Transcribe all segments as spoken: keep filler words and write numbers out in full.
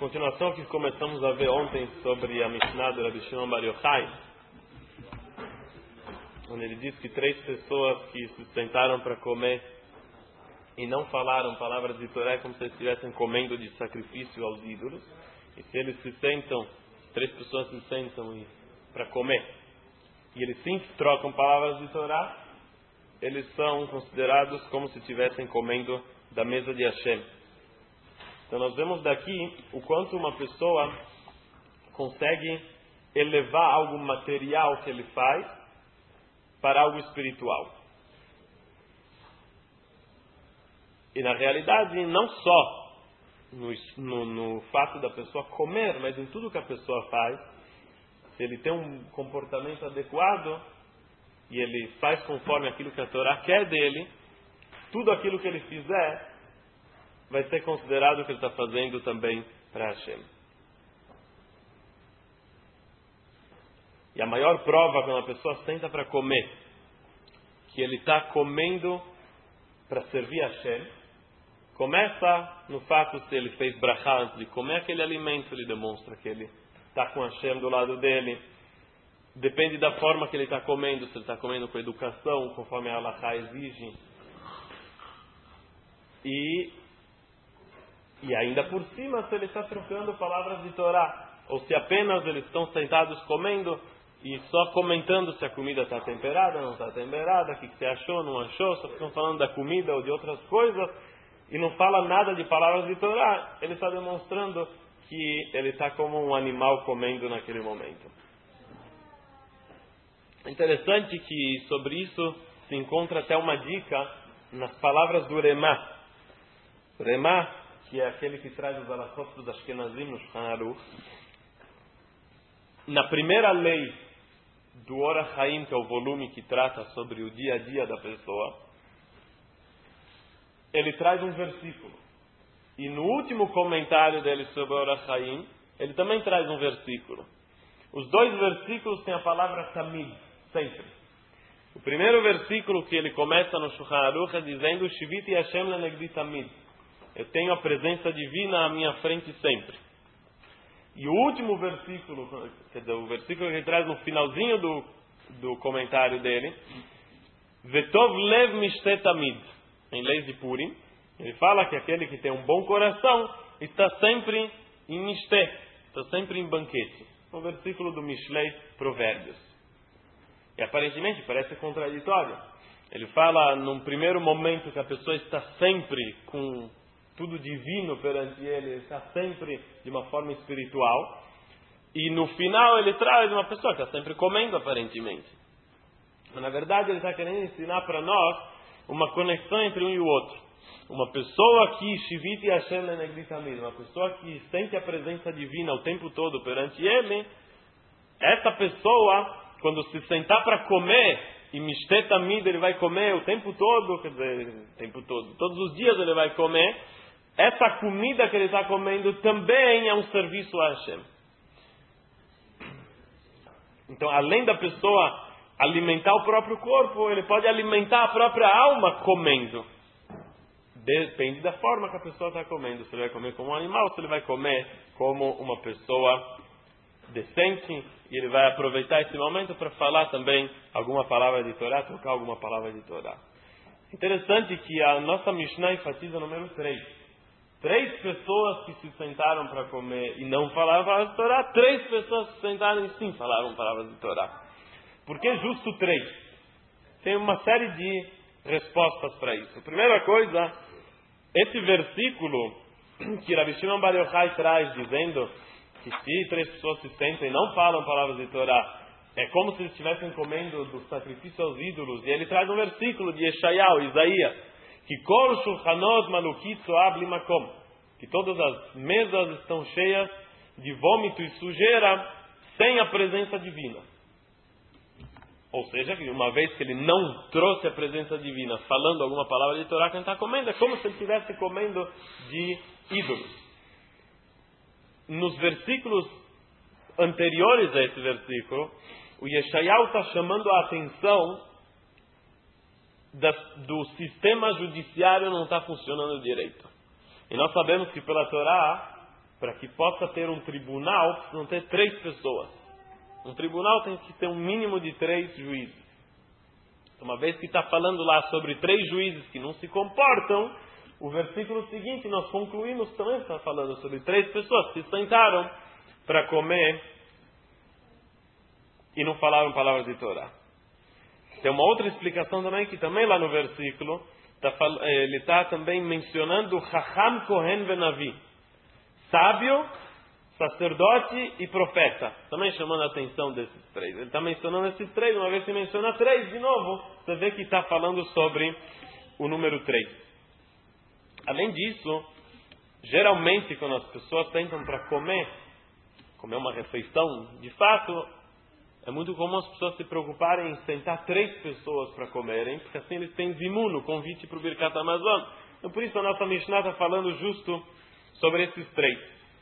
continuação que começamos a ver ontem sobre a Mishnah do Rabbi Shimon Bar Yochai, onde ele diz que três pessoas que se sentaram para comer e não falaram palavras de Torá é como se eles estivessem comendo de sacrifício aos ídolos. E se eles se sentam, três pessoas se sentam para comer e eles sim trocam palavras de Torá, eles são considerados como se estivessem comendo da mesa de Hashem. Então nós vemos daqui o quanto uma pessoa consegue elevar algo material que ele faz para algo espiritual. E na realidade, não só no, no, no fato da pessoa comer, mas em tudo que a pessoa faz, se ele tem um comportamento adequado e ele faz conforme aquilo que a Torá quer dele, tudo aquilo que ele fizer vai ser considerado que ele está fazendo também para Hashem. E a maior prova quando a pessoa senta para comer, que ele está comendo para servir a Hashem, começa no fato se ele fez brachá antes de comer aquele alimento, ele demonstra que ele está com Hashem do lado dele. Depende da forma que ele está comendo, se ele está comendo com educação, conforme a halachá exige. E E ainda por cima, se ele está trocando palavras de Torá, ou se apenas eles estão sentados comendo e só comentando se a comida está temperada, não está temperada, o que você achou, não achou, só ficam falando da comida ou de outras coisas e não fala nada de palavras de Torá, ele está demonstrando que ele está como um animal comendo naquele momento. É interessante que sobre isso se encontra até uma dica nas palavras do Remá. Remá, que é aquele que traz os alachot dos Ashkenazim no Shulchan Aruch, na primeira lei do Orach Chaim, que é o volume que trata sobre o dia a dia da pessoa, ele traz um versículo. E no último comentário dele sobre o Orach Chaim, ele também traz um versículo. Os dois versículos têm a palavra Tamid, sempre. O primeiro versículo que ele começa no Shulchan Aruch é dizendo Shiviti Hashem lenegdi Tamid. Eu tenho a presença divina à minha frente sempre. E o último versículo, quer dizer, o versículo que ele traz no finalzinho do, do comentário dele, Vetov lev mishte tamid, em leis de Purim, ele fala que aquele que tem um bom coração está sempre em mishte, está sempre em banquete. É um versículo do Mishlei Provérbios. E aparentemente parece contraditório. Ele fala num primeiro momento que a pessoa está sempre com tudo divino perante ele, ele está sempre de uma forma espiritual, e no final ele traz uma pessoa que está sempre comendo aparentemente. Mas na verdade ele está querendo ensinar para nós uma conexão entre um e o outro. Uma pessoa que Shiviti Hashem lenegdi tamid, uma pessoa que sente a presença divina o tempo todo perante ele, essa pessoa, quando se sentar para comer, e mishte tamid, ele vai comer o tempo todo, quer dizer, o tempo todo, todos os dias ele vai comer, essa comida que ele está comendo também é um serviço a Hashem. Então, além da pessoa alimentar o próprio corpo, ele pode alimentar a própria alma comendo. Depende da forma que a pessoa está comendo. Se ele vai comer como um animal, se ele vai comer como uma pessoa decente, e ele vai aproveitar esse momento para falar também alguma palavra de Torá, trocar alguma palavra de Torá. Interessante que a nossa Mishnah enfatiza o número três. Três pessoas que se sentaram para comer e não falaram palavras de Torá, três pessoas que se sentaram e sim falaram palavras de Torá. Por que justo três? Tem uma série de respostas para isso. Primeira coisa, esse versículo que Rabbi Shimon Bar Yochai traz dizendo que se três pessoas se sentam e não falam palavras de Torá, é como se eles estivessem comendo do sacrifício aos ídolos. E ele traz um versículo de Yeshayahu, Isaías, que Kol Shulchanot Malukit Soab Limakom, que todas as mesas estão cheias de vômito e sujeira sem a presença divina. Ou seja, que uma vez que ele não trouxe a presença divina falando alguma palavra de Torá que ele está comendo, é como se ele estivesse comendo de ídolos. Nos versículos anteriores a esse versículo, o Yeshayahu está chamando a atenção Da, do sistema judiciário não está funcionando direito. E nós sabemos que pela Torá, para que possa ter um tribunal, precisam ter três pessoas. Um tribunal tem que ter um mínimo de três juízes. Uma vez que está falando lá sobre três juízes que não se comportam, o versículo seguinte nós concluímos também está falando sobre três pessoas que se sentaram para comer e não falaram palavras de Torá. Tem uma outra explicação também, que também lá no versículo, tá, ele está também mencionando Chacham, Kohen ve Navi, sábio, sacerdote e profeta. Também chamando a atenção desses três. Ele está mencionando esses três, uma vez que menciona três de novo, você vê que está falando sobre o número três. Além disso, geralmente quando as pessoas sentam para comer, comer uma refeição, de fato, é muito comum as pessoas se preocuparem em sentar três pessoas para comerem, porque assim eles têm zimuno, convite para o Birkat Hamazon. Então por isso a nossa Mishnah está falando justo sobre esses três.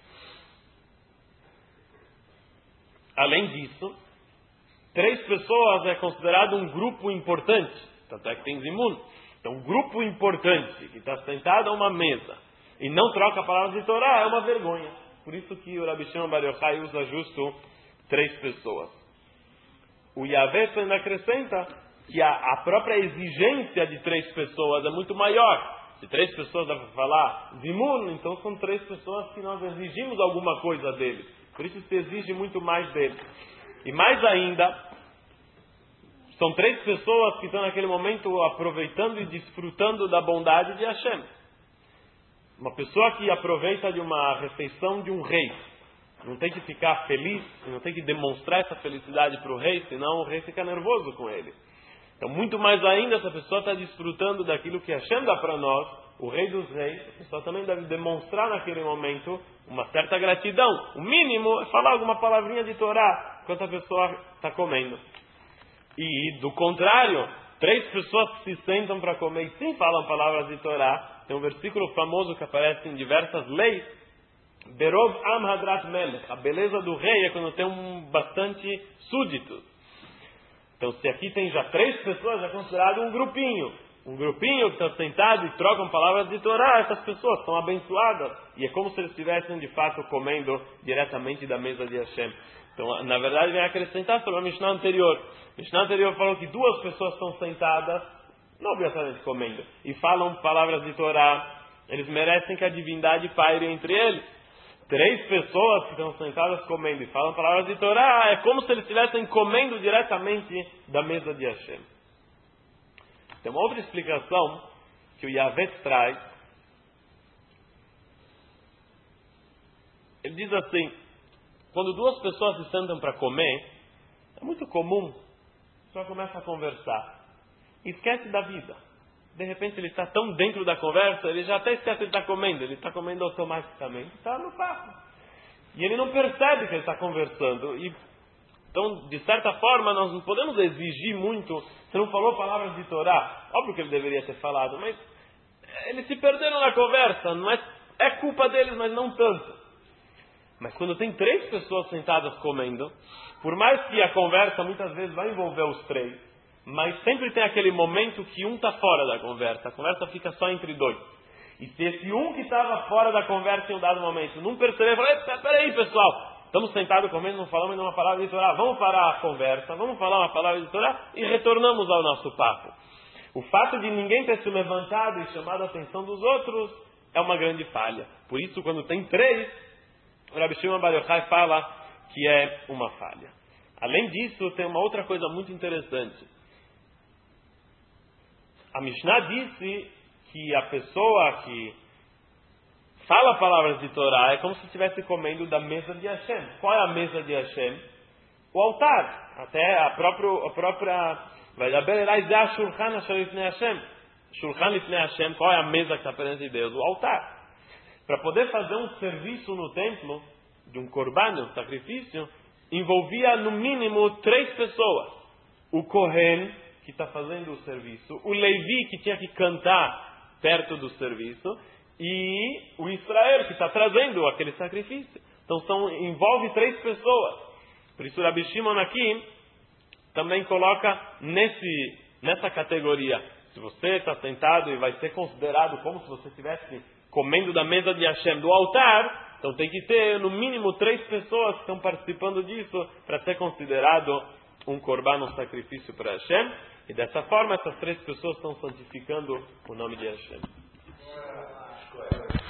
Além disso, três pessoas é considerado um grupo importante, tanto é que tem zimuno. Então um grupo importante que está sentado a uma mesa e não troca palavras de Torá é uma vergonha. Por isso que o Rabi Shimon Bar Yochai usa justo três pessoas. O Yavetz ainda acrescenta que a, a própria exigência de três pessoas é muito maior. Se três pessoas dá para falar zimun, então são três pessoas que nós exigimos alguma coisa deles. Por isso se exige muito mais deles. E mais ainda, são três pessoas que estão naquele momento aproveitando e desfrutando da bondade de Hashem. Uma pessoa que aproveita de uma refeição de um rei, não tem que ficar feliz, não tem que demonstrar essa felicidade para o rei, senão o rei fica nervoso com ele. Então, muito mais ainda, essa pessoa está desfrutando daquilo que Hashem dá para nós, o rei dos reis, a pessoa também deve demonstrar naquele momento uma certa gratidão. O mínimo é falar alguma palavrinha de Torá enquanto a pessoa está comendo. E, do contrário, três pessoas que se sentam para comer e sim falam palavras de Torá, tem um versículo famoso que aparece em diversas leis, Berov Am Hadrat Melech, a beleza do rei é quando tem um bastante súditos. Então, se aqui tem já três pessoas, é considerado um grupinho. Um grupinho que está sentado e trocam palavras de Torá, essas pessoas estão abençoadas. E é como se eles estivessem, de fato, comendo diretamente da mesa de Hashem. Então, na verdade, vem acrescentar sobre a Mishnah anterior. A Mishnah anterior falou que duas pessoas estão sentadas, não obrigatoriamente comendo, e falam palavras de Torá. Eles merecem que a divindade paire entre eles. Três pessoas que estão sentadas comendo e falam palavras de Torá, é como se eles estivessem comendo diretamente da mesa de Hashem. Tem uma outra explicação que o Yavetz traz. Ele diz assim, quando duas pessoas se sentam para comer, é muito comum, só começa a conversar, e esquece da vida. De repente ele está tão dentro da conversa, ele já até esquece que ele está comendo, ele está comendo automaticamente, está no papo. E ele não percebe que ele está conversando. E, então, de certa forma, nós não podemos exigir muito. Você não falou palavras de Torá, óbvio que ele deveria ter falado, mas eles se perderam na conversa, não é, é culpa deles, mas não tanto. Mas quando tem três pessoas sentadas comendo, por mais que a conversa muitas vezes vai envolver os três, mas sempre tem aquele momento que um está fora da conversa. A conversa fica só entre dois. E se esse um que estava fora da conversa em um dado momento não perceber, fala, peraí pessoal, estamos sentados comendo, não falamos nenhuma palavra de Torá, vamos parar a conversa, vamos falar uma palavra de Torá e retornamos ao nosso papo. O fato de ninguém ter se levantado e chamado a atenção dos outros é uma grande falha. Por isso, quando tem três, o Rabi Shimon Bar Yochai fala que é uma falha. Além disso, tem uma outra coisa muito interessante. A Mishnah disse que a pessoa que fala palavras de Torá é como se estivesse comendo da mesa de Hashem. Qual é a mesa de Hashem? O altar. Até a própria... A própria Shulchan Lifnei Hashem. Qual é a mesa que está perante de Deus? O altar. Para poder fazer um serviço no templo, de um korban, um sacrifício, envolvia no mínimo três pessoas. O Kohen, que está fazendo o serviço, o Levi, que tinha que cantar perto do serviço, e o Israel, que está trazendo aquele sacrifício. Então são, envolve três pessoas. Por isso o Rabi Shimon aqui também coloca nesse, nessa categoria. Se você está sentado e vai ser considerado como se você estivesse comendo da mesa de Hashem, do altar, Então tem que ter no mínimo três pessoas que estão participando disso para ser considerado um korban, um sacrifício para Hashem. E dessa forma essas três pessoas estão santificando o nome de Hashem.